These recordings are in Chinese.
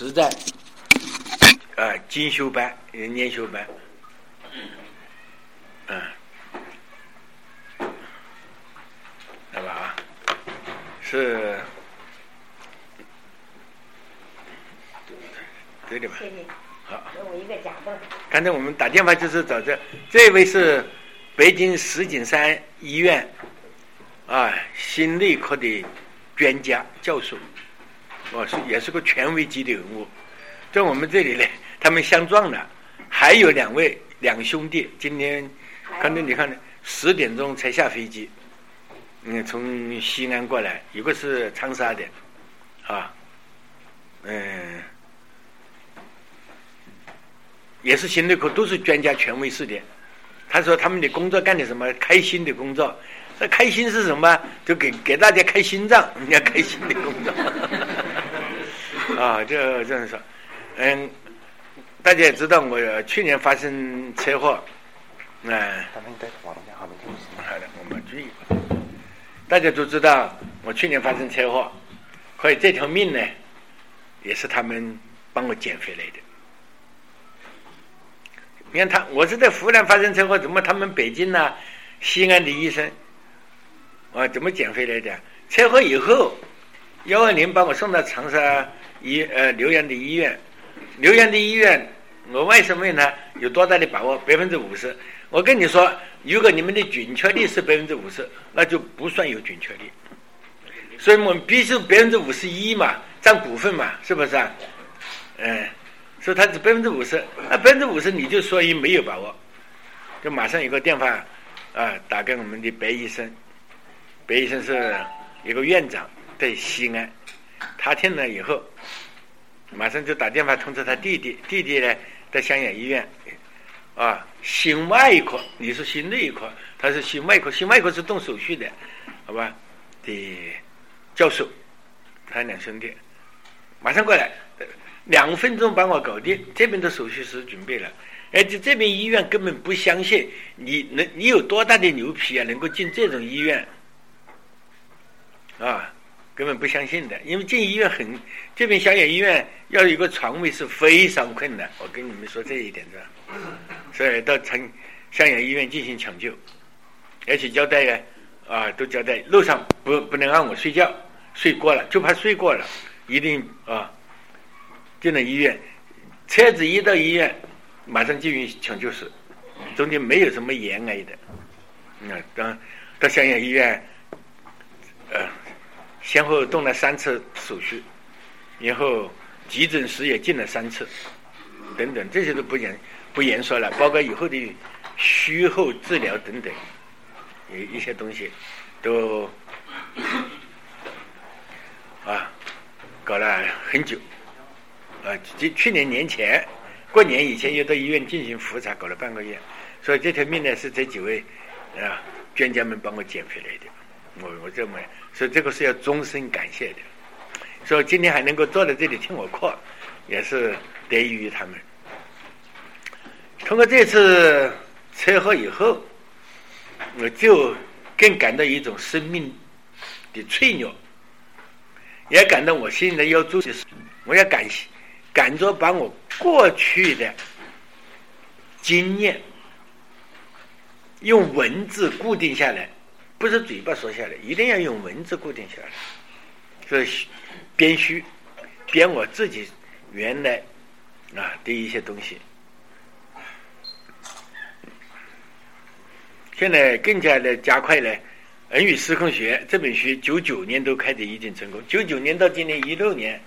实在精修班、研修班，好吧啊，是对的吧？ 谢谢。 好， 给我一个假凳。 刚才我们打电话就是找这位是北京石景山医院心内科的专家教授，也是个权威级的人物。在我们这里呢，他们相撞了，还有两兄弟，今天刚才你看10点钟才下飞机，从西安过来，一个是长沙的，也是心内科，都是专家权威式的。他说他们的工作干的什么开心的工作，这开心是什么？就给大家开心脏，人家开心的工作。就这样说。大家也知道我去年发生车祸，好的，我们注意。大家都知道我去年发生车祸，所以这条命呢，也是他们帮我捡回来的。你看我是在湖南发生车祸，怎么他们北京西安的医生怎么捡回来的？车祸以后120把我送到长沙浏阳的医院。浏阳的医院，我为什么问他有多大的把握？50%。我跟你说，如果你们的准确率是50%，那就不算有准确率。所以我们必须51%嘛，占股份嘛，是不是啊？说他是50%，那50%你就说没有把握，就马上有个电话打给我们的白医生。白医生是一个院长，在西安，他听了以后，马上就打电话通知他弟弟呢在襄阳医院心外科，你是心内科，他是心外科，心外科是动手术的，好吧？的教授，他两兄弟马上过来，2分钟把我搞定，这边的手术室准备了，而且这边医院根本不相信你有多大的牛皮能够进这种医院根本不相信的，因为进医院这边襄阳医院要有一个床位是非常困难，我跟你们说这一点是吧？所以到襄阳医院进行抢救，而且交代都交代路上不能让我睡觉，睡过了就怕睡过了，一定进了医院，车子一到医院马上进入抢救室，中间没有什么延挨的。到襄阳医院先后动了3次手术，然后急诊室也进了3次，等等，这些都不言说了，包括以后的术后治疗等等，一些东西都搞了很久。去年年前过年以前又到医院进行复查，搞了半个月，所以这条命呢是这几位专家们帮我捡回来的。我这么，所以这个是要终身感谢的。所以今天还能够坐在这里听我课，也是得益于他们。通过这次车祸以后，我就更感到一种生命的脆弱，也感到我现在要做的事，我要赶着把我过去的经验用文字固定下来，不是嘴巴说下来，一定要用文字固定下来。所以编书编我自己原来的一些东西。现在更加的加快了《人与时空学》这本书99年都开始已经成功，99年到今年16年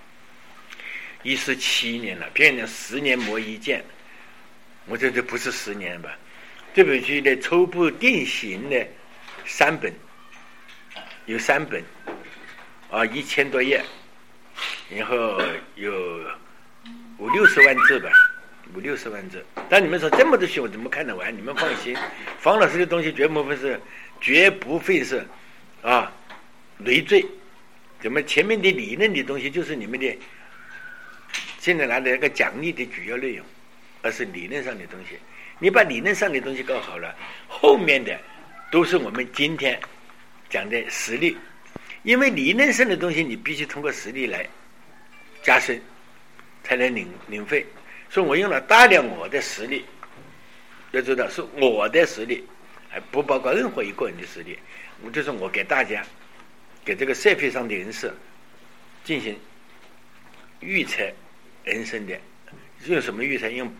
，17年了，别人10年磨一剑，我这不是10年吧？这本书的初步定型的3本，有3本，1000多页，然后有50-60万字吧，50-60万字。但你们说这么多书我怎么看得完？你们放心，方老师的东西绝不会是累赘。怎么前面的理论的东西就是你们的现在拿的那个讲义的主要内容，而是理论上的东西。你把理论上的东西搞好了，后面的都是我们今天讲的实例。因为理论上的东西你必须通过实例来加深， 才能领会。所以我用了大量我的实力，要知道是我的实力，还不包括任何一个人的实力。就是我给大家，给这个社会上的人士进行预测人生的，用什么预测？用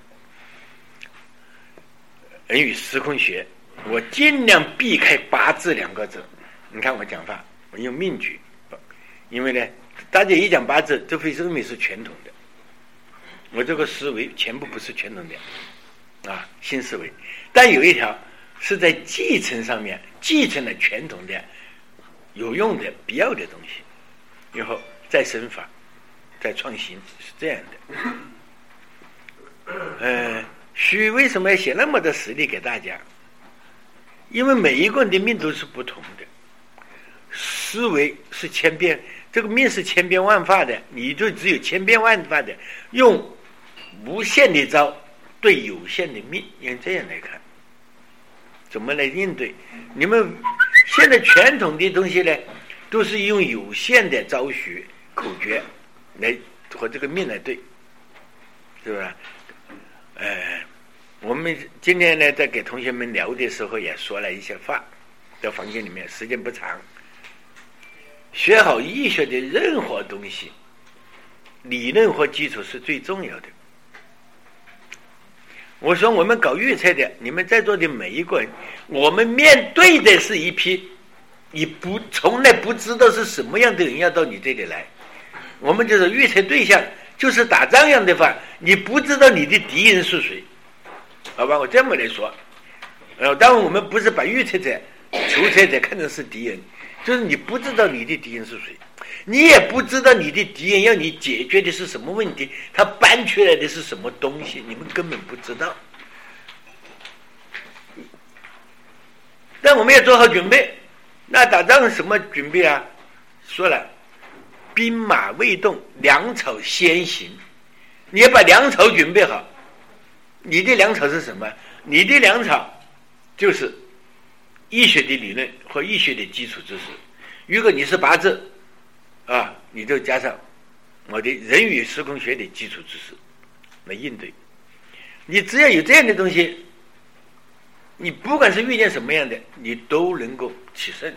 人与时空学。我尽量避开八字2个字。你看我讲话，我用命局，因为呢，大家一讲八字，就会认为是传统的。我这个思维全部不是传统的新思维，但有一条是在继承上面继承了传统的有用的必要的东西，以后再生发再创新，是这样的。虚为什么要写那么多实例给大家？因为每一个人的命都是不同的，思维是千变，这个命是千变万化的，你就只有千变万化的用无限的招对有限的命，用这样来看怎么来应对。你们现在传统的东西呢，都是用有限的招学口诀来和这个命来对，是吧？我们今天呢，在给同学们聊的时候也说了一些话，在房间里面时间不长。学好医学的任何东西，理论和基础是最重要的。我说我们搞预测的，你们在座的每一个人，我们面对的是一批你从来不知道是什么样的人要到你这里来。我们就是预测对象，就是打仗样的话，你不知道你的敌人是谁，好吧？我这么来说，当然我们不是把预测者、求测者看成是敌人，就是你不知道你的敌人是谁，你也不知道你的敌人要你解决的是什么问题，他搬出来的是什么东西，你们根本不知道。但我们要做好准备。那打仗什么准备啊？说了，兵马未动，粮草先行。你要把粮草准备好。你的粮草是什么？你的粮草就是医学的理论和医学的基础知识。如果你是八字你就加上我的人与时空学的基础知识来应对。你只要有这样的东西，你不管是遇见什么样的，你都能够起胜。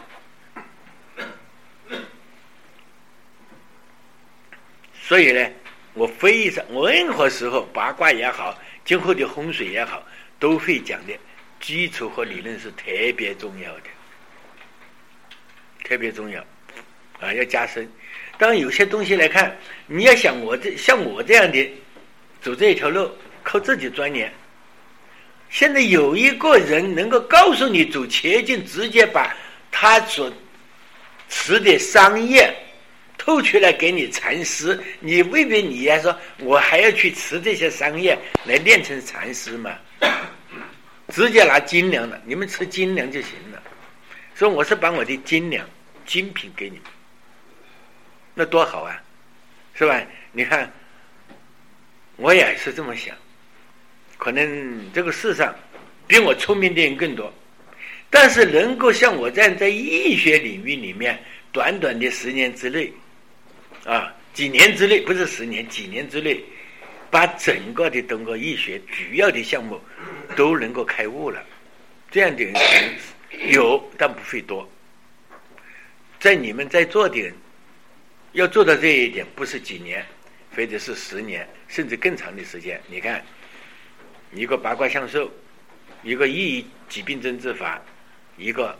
所以呢，我任何时候八卦也好，今后的风水也好，都会讲的基础和理论是特别重要的，特别重要要加深。当然有些东西来看，你要想像我这样的走这一条路，靠自己钻研。现在有一个人能够告诉你走捷径，直接把他所持的商业透出来给你禅师，你未必你要说我还要去持这些商业来练成禅师嘛？直接拿斤粮了，你们吃斤粮就行了。所以我是把我的斤粮精品给你们，那多好啊，是吧？你看我也是这么想，可能这个世上比我聪明的人更多，但是能够像我这样在医学领域里面短短的10年之内几年之内，不是10年，几年之内把整个的中国医学主要的项目都能够开悟了，这样的人有，但不会多。在你们在座的人要做到这一点，不是几年，非得是10年甚至更长的时间。你看一个八卦相授，一个医疾病症治法，一个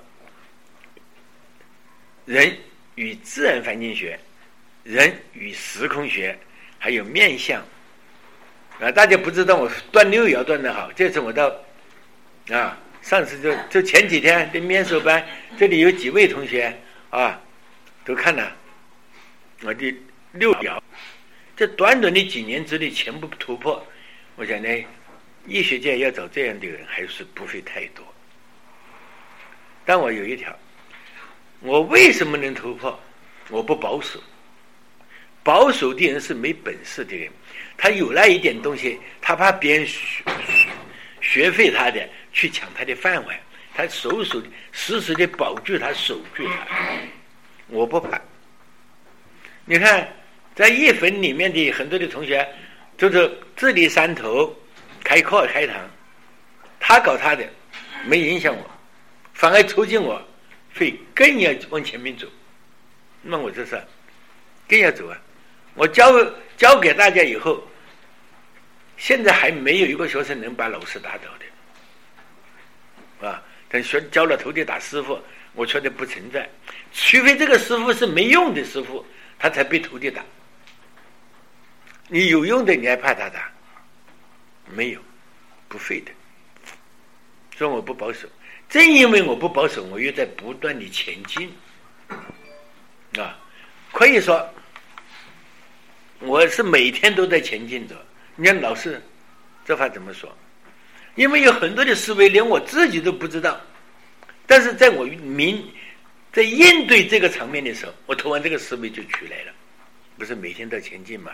人与自然环境学，人与时空学，还有面相大家不知道我断六爻断得好，这次我到上次就前几天的面授班，这里有几位同学都看了我的六爻，这短短的几年之内全部突破。我想呢，医学界要找这样的人还是不会太多。但我有一条，我为什么能突破？我不保守。保守的人是没本事的人，他有那一点东西，他怕别人学会他的，去抢他的饭碗，他死死的保住他，守住他。我不怕。你看在一粉里面的很多的同学就是自立山头，开课开堂，他搞他的，没影响我，反而促进我会更要往前面走。那我这是更要走啊！我教给大家以后，现在还没有一个学生能把老师打倒的啊！等教了徒弟打师傅，我觉得不存在，除非这个师傅是没用的师傅，他才被徒弟打。你有用的，你还怕他打？没有，不会的。所以我不保守，正因为我不保守，我又在不断的前进啊！可以说，我是每天都在前进着。你看老师这话怎么说？因为有很多的思维连我自己都不知道，但是在我在应对这个场面的时候，我突然这个思维就出来了，不是每天都前进吗？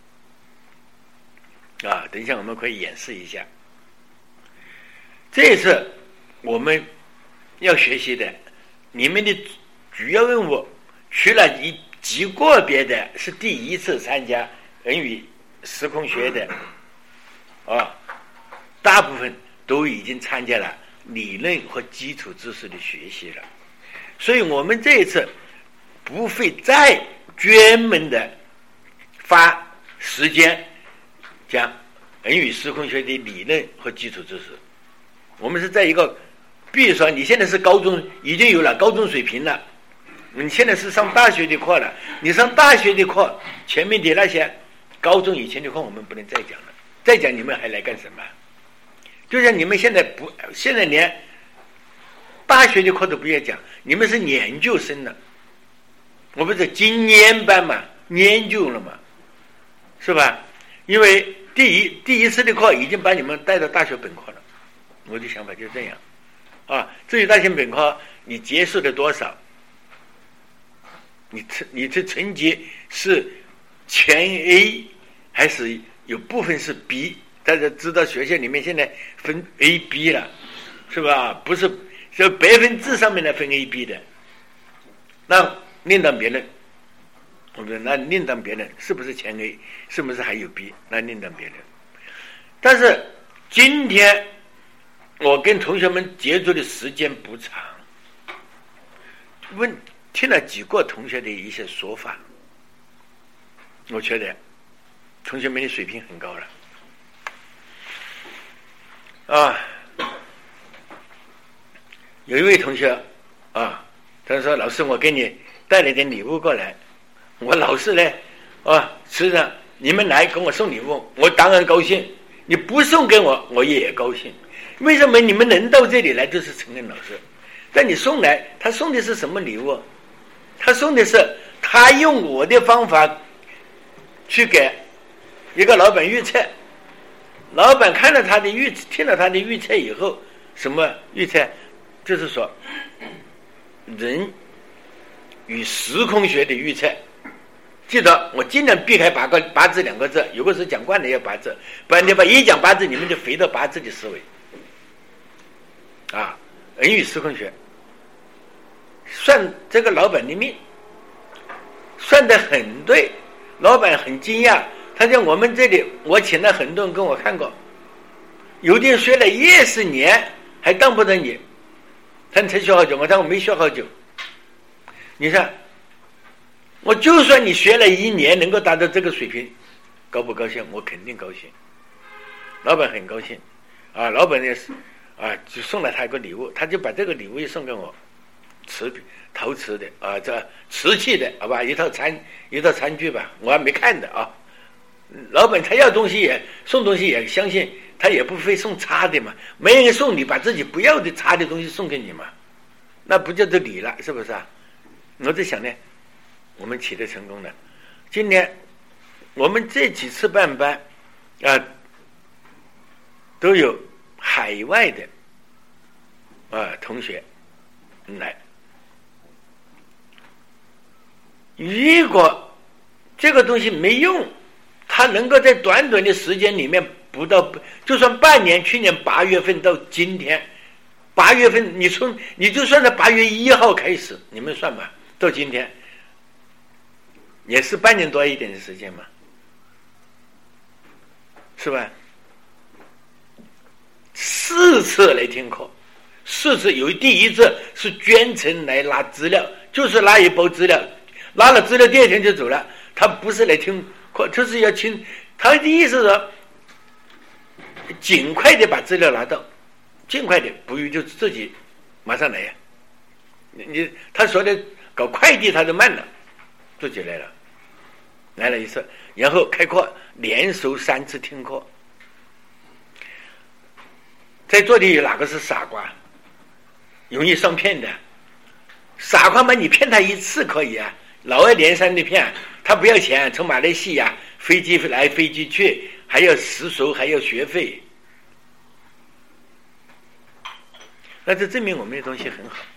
啊，等一下我们可以演示一下。这一次我们要学习的，你们的主要任务，除了极个别的是第一次参加人与时空学的啊，大部分都已经参加了理论和基础知识的学习了，所以我们这一次不会再专门的花时间讲人与时空学的理论和基础知识。我们是在一个，比如说你现在是高中，已经有了高中水平了，你现在是上大学的课了，你上大学的课前面的那些高中以前的课我们不能再讲了，再讲你们还来干什么？就像你们现在连大学的课都不要讲，你们是研究生了，我们是精研班嘛，研究了嘛，是吧？因为第一次的课已经把你们带到大学本科了，我的想法就是这样啊。至于大学本科你结束了多少，你的成绩是全 A 还是有部分是 B？ 大家知道学校里面现在分 A、B 了，是吧？不是就100%上面来分 A、B 的，那另当别论。我们那另当别论，是不是全 A， 是不是还有 B， 那另当别论。但是今天我跟同学们接触的时间不长，听了几个同学的一些说法，我觉得同学们的水平很高了啊。有一位同学啊，他说老师，我给你带了点礼物过来。我老师呢实际上你们来跟我送礼物，我当然高兴，你不送给我我也高兴。为什么你们能到这里来就是承认老师？但你送来，他送的是什么礼物？他送的是他用我的方法去给一个老板预测，老板听了他的预测以后，什么预测？就是说人与时空学的预测。记得我尽量避开八字2个字，有个是讲惯的要八字，不然你把一讲八字，你们就回到八字的思维啊。人与时空学算这个老板的命，算得很对，老板很惊讶。他在我们这里，我请了很多人跟我看过，有的人学了20年还当不得你，他才学好久，我没学好久。你看我就算你学了1年能够达到这个水平，高不高兴？我肯定高兴，老板很高兴啊。老板也是啊，就送了他一个礼物，他就把这个礼物也送给我，陶瓷的啊，这瓷器的好吧，一套餐具吧，我还没看的啊。老板他要东西也送东西也相信他也不会送差的嘛，没人送你把自己不要的差的东西送给你嘛，那不叫做礼了，是不是啊？我在想呢，我们取得成功了。今年我们这几次办班都有海外的同学来。如果这个东西没用，他能够在短短的时间里面就算半年，去年8月份到今天，8月份你就算在8月1号开始，你们算吧，到今天也是半年多一点的时间嘛。 是吧？4次来听课，4次有第一次是捐程来拿资料，就是拿一包资料，拿了资料第2天就走了，他不是来听课，就是要听。他的意思是尽快的把资料拿到，尽快的，不如就自己马上来呀。他说的搞快递他就慢了，自己来了，来了一次，然后开课，连收3次听课。在座的有哪个是傻瓜？容易上骗的傻瓜嘛，你骗他1次可以啊，老二连三的骗，他不要钱，从马来西亚飞机来飞机去，还要食宿，还要学费，那这证明我们的东西很好。